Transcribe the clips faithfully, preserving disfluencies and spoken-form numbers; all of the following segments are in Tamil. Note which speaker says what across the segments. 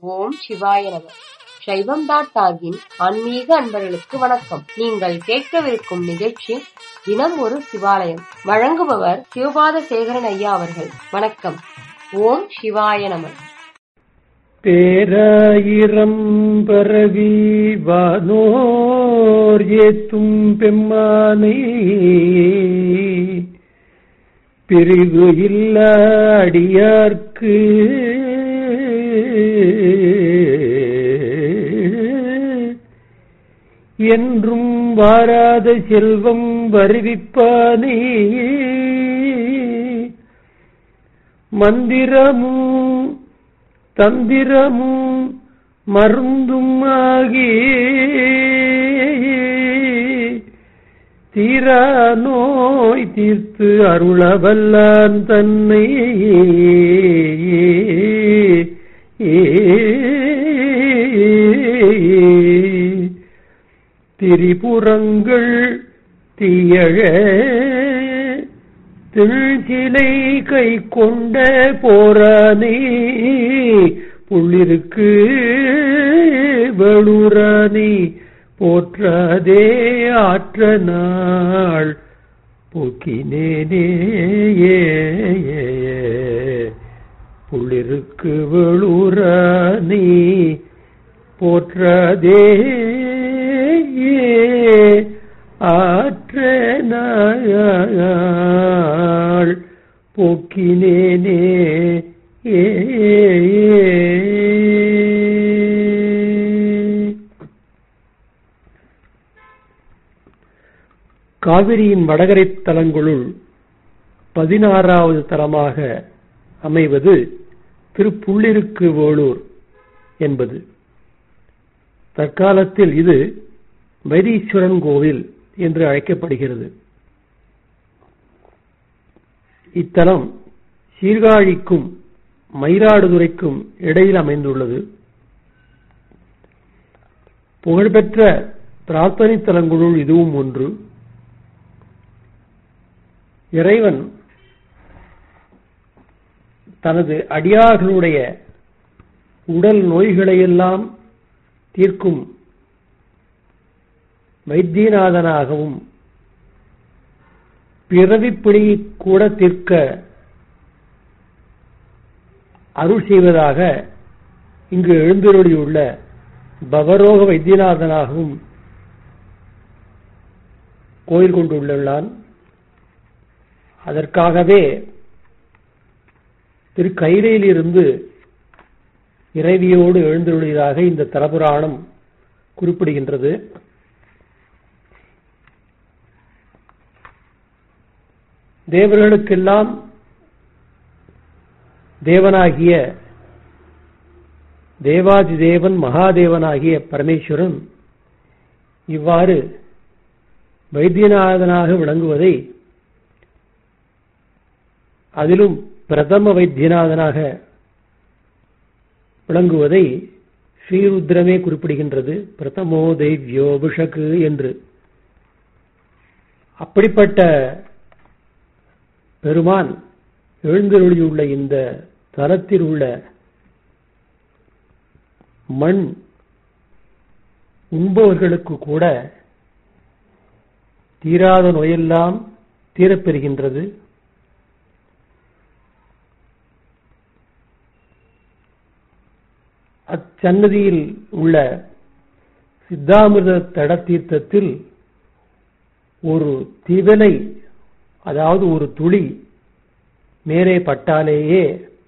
Speaker 1: ஓம் சிவாய நம. சைவம் டாட் டாகின் ஆன்மீக அன்பர்களுக்கு வணக்கம். நீங்கள் கேட்கவிருக்கும் நிகழ்ச்சி தினம் ஒரு சிவாலயம். வழங்குபவர் சிவபாத சேகரன் ஐயா அவர்கள். வணக்கம். ஓம் சிவாய நம.
Speaker 2: பேராயிரம் பரவி வானோர் ஏத்தும் பெம்மானை பிரிவு இல்ல அடியார்க்கு என்றும் வாராத செல்வம் வருவிப்பானே மந்திரமும் தந்திரமும் மருந்தும் ஆகி தீரா நோய் தீர்த்து அருளவல்லான் தன்னை திரிபுரங்கள் தீயழ திழ்ச்சிலை கை கொண்ட போரானே புள்ளிருக்கு வேளூரானே போற்றாதே ஆற்ற நாள் போக்கினேனே புள்ளிருக்கு வேளூரானே போற்றாதே ஆற்ற நாள் போக்கினேனே ஏ காவிரியின் வடகரை தலங்களுள் பதினாறாவது தலமாக அமைவது திருப்புள்ளிருக்கு வேளூர் என்பது. தற்காலத்தில் இது வைத்தீஸ்வரன் கோவில் என்று அழைக்கப்படுகிறது. இத்தலம் சீர்காழிக்கும் மயிலாடுதுறைக்கும் இடையில் அமைந்துள்ளது. புகழ்பெற்ற பிரார்த்தனை தலங்களுள் இதுவும் ஒன்று. இறைவன் தனது அடியார்களுடைய உடல் நோய்களையெல்லாம் தீர்க்கும் வைத்தியநாதனாகவும் பிறவிப்பிணியை கூட தீர்க்க அருள் செய்வதாக இங்கு எழுந்தருளியுள்ள பவரோக வைத்தியநாதனாகவும் கோயில் கொண்டுள்ளான். அதற்காகவே திரு கைலையிலிருந்து இறைவியோடு எழுந்தருளியதாக இந்த தலபுராணம் குறிப்பிடுகின்றது. தேவர்களுக்கெல்லாம் தேவனாகிய தேவாதி தேவன் மகாதேவனாகிய பரமேஸ்வரன் இவ்வாறு வைத்தியநாதனாக விளங்குவதை, அதிலும் பிரதம வைத்தியநாதனாக விளங்குவதை ஸ்ரீருத்ரமே குறிப்பிடுகின்றது. பிரதமோ தெய்வ்யோபிஷக்கு என்று. அப்படிப்பட்ட பெருமான் எழுந்தருளியுள்ள இந்த தலத்தில் உள்ள மண் உண்பவர்களுக்கு கூட தீராத நோயெல்லாம் தீரப்பெறுகின்றது. அச்சன்னதியில் உள்ள சித்தாமிர்த தட தீர்த்தத்தில் ஒரு திவலை, அதாவது ஒரு துளி மேலே பட்டாலேயே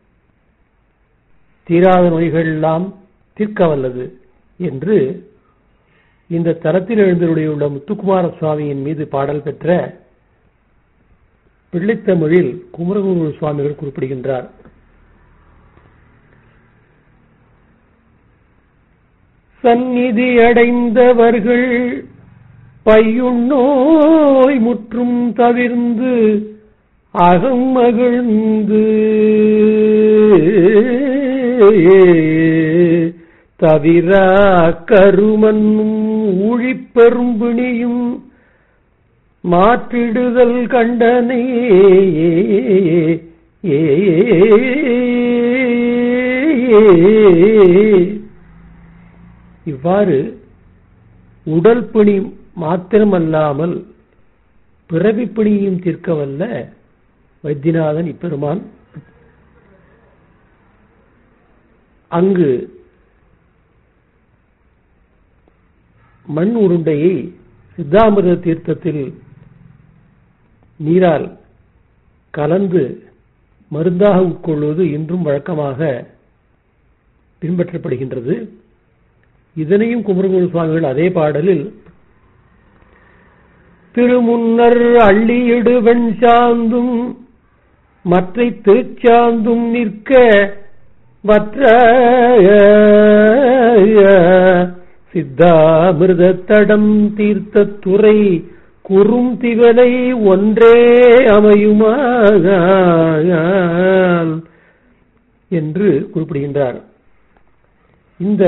Speaker 2: தீராத நோய்கள் எல்லாம் தீர்க்க வல்லது என்று இந்த தலத்தில் எழுந்தருளியுள்ள முத்துக்குமார சுவாமியின் மீது பாடல் பெற்ற பிள்ளைத்தமிழில் குமரகுரு சுவாமிகள் குறிப்பிடுகின்றார். சந்நிதி அடைந்தவர்கள் பையுண்ணோய் முற்றும் தவிர்ந்து அகம் மகிழ்ந்து தவிர கருமன்னும் ஊழிப்பெரும்பிணியும் மாற்றிடுதல் கண்டனே ஏ இவ்வாறு உடல் பிணி மாத்திரமல்லாமல் பிறவி பிணியையும் தீர்க்க வல்ல வைத்தியநாதன் இப்பெருமான் அங்கு மண் உருண்டையை சித்தாமிர்த தீர்த்தத்தில் நீரால் கலந்து மருந்தாக உட்கொள்வது இன்றும் வழக்கமாக பின்பற்றப்படுகின்றது. இதனையும் குமரகுரு சுவாமிகள் அதே பாடலில் திருமுன்னர் அள்ளியிடு வெண் சாந்தும் மற்றை திருச்சாந்தும் நிற்க வற்ற சித்தாமிர்த தடம் தீர்த்த துறை குறும் திவலை ஒன்றே அமையுமாக என்று குறிப்பிடுகின்றார். இந்த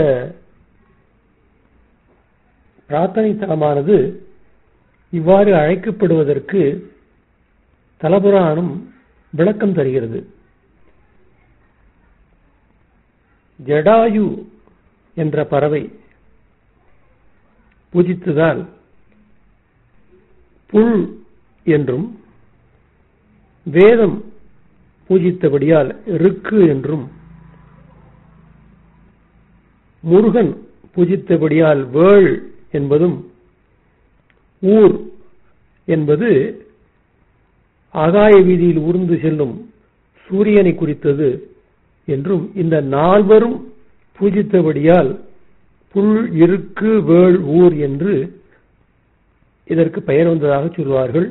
Speaker 2: பிரார்த்தனை தலமானது இவ்வாறு அழைக்கப்படுவதற்கு தலபுராணம் விளக்கம் தருகிறது. ஜடாயு என்ற பறவை பூஜித்ததால் புல் என்றும், வேதம் பூஜித்தபடியால் ருக்கு என்றும், முருகன் பூஜித்தபடியால் வேள் என்பதும், ஊர் என்பது ஆகாய வீதியில் ஊர்ந்து செல்லும் சூரியனை குறித்தது என்றும், இந்த நால்வரும் பூஜித்தபடியால் புல் இருக்கு வேள் ஊர் என்று இதற்கு பெயர் வந்ததாக சொல்வார்கள்.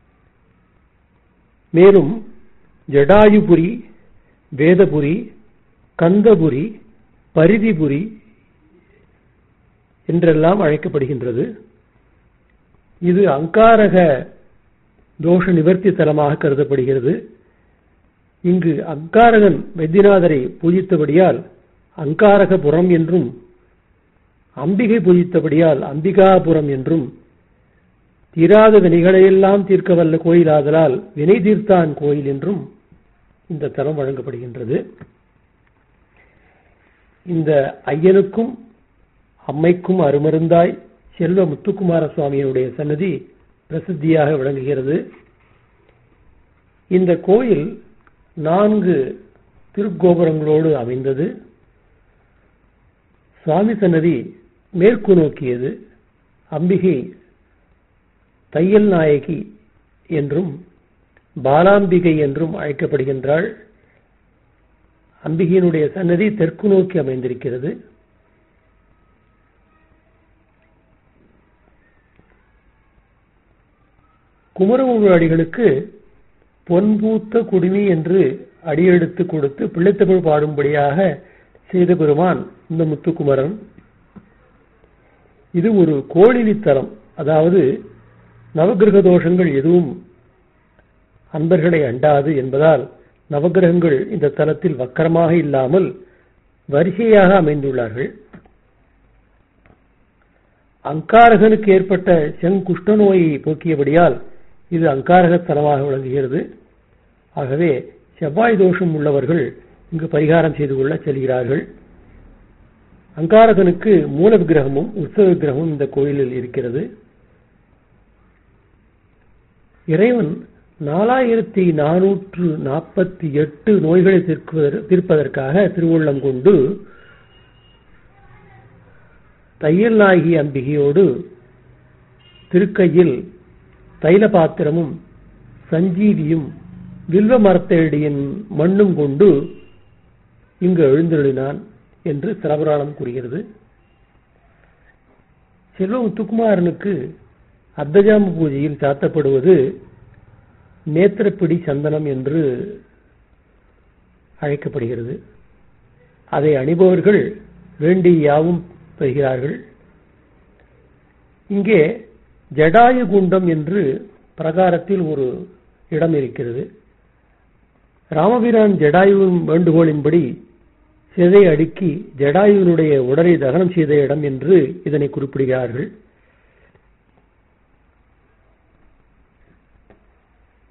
Speaker 2: மேலும் ஜடாயுபுரி, வேதபுரி, கந்தபுரி, பரிதிபுரி என்றெல்லாம் அழைக்கப்படுகின்றது. இது அங்காரக தோஷ நிவர்த்தி தலமாக கருதப்படுகிறது. இங்கு அங்காரகன் வைத்தியநாதரை பூஜித்தபடியால் அங்காரகபுரம் என்றும், அம்பிகை பூஜித்தபடியால் அம்பிகாபுரம் என்றும், தீராத வினைகளையெல்லாம் தீர்க்க வல்ல கோயிலாதலால் வினை தீர்த்தான் கோயில் என்றும் இந்த தலம் வழங்கப்படுகின்றது. இந்த ஐயனுக்கும் அம்மைக்கும் அருமருந்தாய் செல்வ முத்துக்குமார சுவாமியினுடைய சன்னதி பிரசித்தியாக விளங்குகிறது. இந்த கோயில் நான்கு திருக்கோபுரங்களோடு அமைந்தது. சுவாமி சன்னதி மேற்கு நோக்கியது. அம்பிகை தையல் நாயகி என்றும் பாலாம்பிகை என்றும் அழைக்கப்படுகின்றாள். அம்பிகையினுடைய சன்னதி தெற்கு நோக்கி அமைந்திருக்கிறது. குமரகுரு அடிகளுக்கு பொன்பூத்த குடுமி என்று அடியெடுத்து கொடுத்து பிள்ளைத்தமிழ் பாடும்படியாக செய்த பெருமான் இந்த முத்துக்குமரன். இது ஒரு கோளிலித்தலம், அதாவது நவகிரக தோஷங்கள் எதுவும் அன்பர்களை அண்டாது என்பதால் நவகிரகங்கள் இந்த தலத்தில் வக்கரமாக இல்லாமல் வரிசையாக அமைந்துள்ளார்கள். அங்காரகனுக்கு ஏற்பட்ட செங்குஷ்ட நோயை போக்கியபடியால் இது அங்காரக தலமாக விளங்குகிறது. ஆகவே செவ்வாய் தோஷம் உள்ளவர்கள் இங்கு பரிகாரம் செய்து கொள்ள செல்கிறார்கள். அங்காரகனுக்கு மூல விக்கிரகமும் உற்சவ விக்கிரகமும் இந்த கோயிலில் இருக்கிறது. இறைவன் நாலாயிரத்தி நானூற்று நாற்பத்தி எட்டு நோய்களை தீர்ப்பதற்காக திருவுள்ளம் கொண்டு தையல் நாயகி அம்பிகையோடு திருக்கையில் தைல பாத்திரமும் சஞ்சீவியும் வில்வ மரத்தடியின் மண்ணும் கொண்டு இங்கு எழுந்தருளினான் என்று தலபுராணம் கூறுகிறது. செல்வ முத்துக்குமாரனுக்கு அர்த்தஜாம பூஜையில் சாத்தப்படுவது நேத்திரப்பிடி சந்தனம் என்று அழைக்கப்படுகிறது. அதை அணிபவர்கள் வேண்டி யாவும் பெறுகிறார்கள். இங்கே ஜடாயு குண்டம் என்று பிரகாரத்தில் ஒரு இடம் இருக்கிறது. ராமபிரான் ஜடாயுவின் வேண்டுகோளின்படி சிதை அடுக்கி ஜடாயுவினுடைய உடலை தகனம் செய்த இடம் என்று இதனை குறிப்பிடுகிறார்கள்.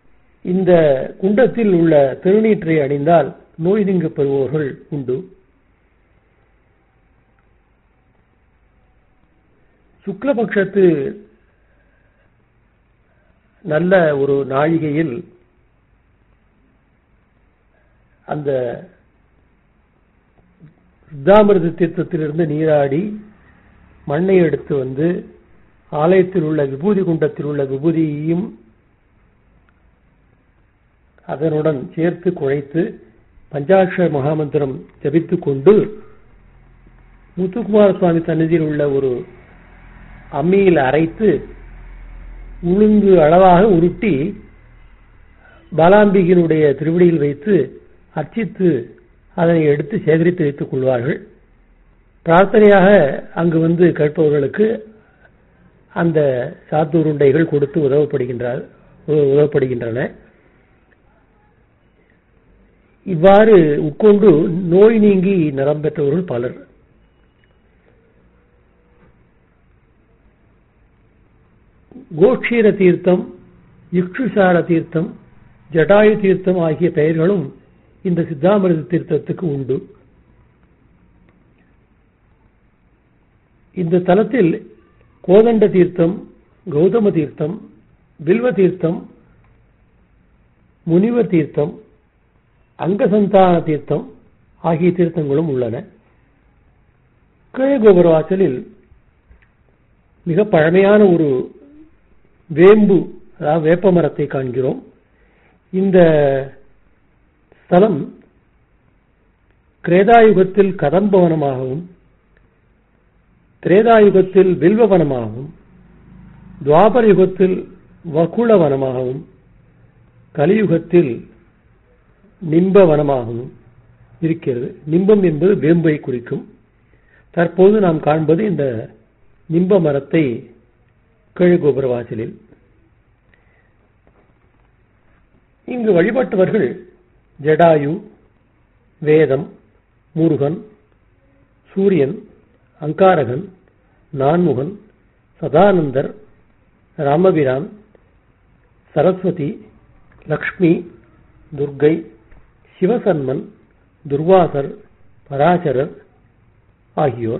Speaker 2: இந்த குண்டத்தில் உள்ள திருநீற்றை அணிந்தால் நோய் நீங்க பெறுவோர்கள் உண்டு. சுக்லபக்ஷத்து நல்ல ஒரு நாழிகையில் அந்த சித்தாமிர்த தீர்த்தத்திலிருந்து நீராடி மண்ணை எடுத்து வந்து ஆலயத்தில் உள்ள விபூதி குண்டத்தில் உள்ள விபூதியையும் அதனுடன் சேர்த்து குழைத்து பஞ்சாட்சர மகாமந்திரம் ஜபித்துக் கொண்டு முத்துக்குமார சுவாமி சன்னதியில் உள்ள ஒரு அம்மியில் அரைத்து உளுந்து அளவாக உருட்டி பாலாம்பிகினுடைய திருவடியில் வைத்து அர்ச்சித்து அதனை எடுத்து சேகரித்து வைத்துக் கொள்வார்கள். பிரார்த்தனையாக அங்கு வந்து கேட்பவர்களுக்கு அந்த சாத்துருண்டைகள் கொடுத்து உதவப்படுகின்றார் உதவப்படுகின்றன. இவ்வாறு உட்கொண்டு நோய் நீங்கி நலம் பெற்றவர்கள் பலர். கோக்ஷீர தீர்த்தம், இக்ஷுசார தீர்த்தம், ஜடாயு தீர்த்தம் ஆகிய பெயர்களும் இந்த சித்தாமிர்த தீர்த்தத்துக்கு உண்டு. இந்த தலத்தில் கோதண்ட தீர்த்தம், கௌதம தீர்த்தம், வில்வ தீர்த்தம், முனிவர் தீர்த்தம், அங்கசந்தான தீர்த்தம் ஆகிய தீர்த்தங்களும் உள்ளன. கிழகோபுர வாசலில் மிக பழமையான ஒரு வேம்பு, அதாவது வேப்ப மரத்தை காண்கிறோம். இந்த ஸ்தலம் கிரேதாயுகத்தில் கதம்பவனமாகவும், திரேதாயுகத்தில் வில்வவனமாகவும், துவாபர யுகத்தில் வகுளவனமாகவும், கலியுகத்தில் நிம்பவனமாகவும் இருக்கிறது. நிம்பம் என்பது வேம்பை குறிக்கும். தற்போது நாம் காண்பது இந்த நிம்ப மரத்தை கிழகோபுர வாசலில். இங்கு வழிபட்டவர்கள் ஜடாயு, வேதம், முருகன், சூரியன், அங்காரகன், நான்முகன், சதானந்தர், ராமபிரான், சரஸ்வதி, லக்ஷ்மி, துர்கை, சிவசன்மன், துர்வாசர், பராசரர் ஆகியோர்.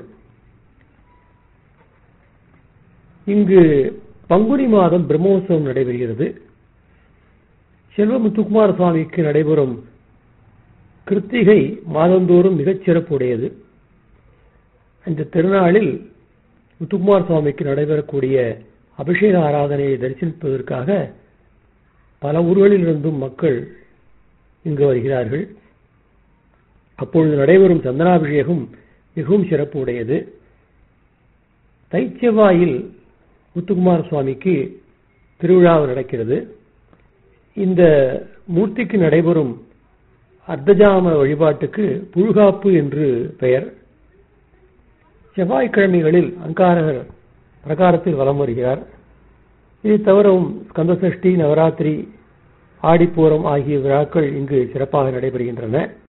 Speaker 2: இங்கு பங்குனி மாதம் பிரம்மோற்சவம் நடைபெறுகிறது. செல்வமுத்துக்குமார சுவாமிக்கு நடைபெறும் கிருத்திகை மாதந்தோறும் மிகச் சிறப்புடையது. இந்த திருநாளில் முத்துக்குமார சுவாமிக்கு நடைபெறக்கூடிய அபிஷேக ஆராதனையை தரிசிப்பதற்காக பல ஊர்களில் இருந்தும் மக்கள் இங்கு வருகிறார்கள். அப்பொழுது நடைபெறும் சந்தனாபிஷேகம் மிகவும் சிறப்பு உடையது. தைச்செவ்வாயில் முத்துக்குமார சுவாமிக்கு திருவிழா நடக்கிறது. இந்த மூர்த்திக்கு நடைபெறும் அர்த்தஜாம வழிபாட்டுக்கு புழுகாப்பு என்று பெயர். செவ்வாய்க்கிழமைகளில் அங்காரகர் பிரகாரத்தில் வலம் வருகிறார். இது தவிரவும் ஸ்கந்தசஷ்டி, நவராத்திரி, ஆடிப்பூரம் ஆகிய விழாக்கள் இங்கு சிறப்பாக நடைபெறுகின்றன.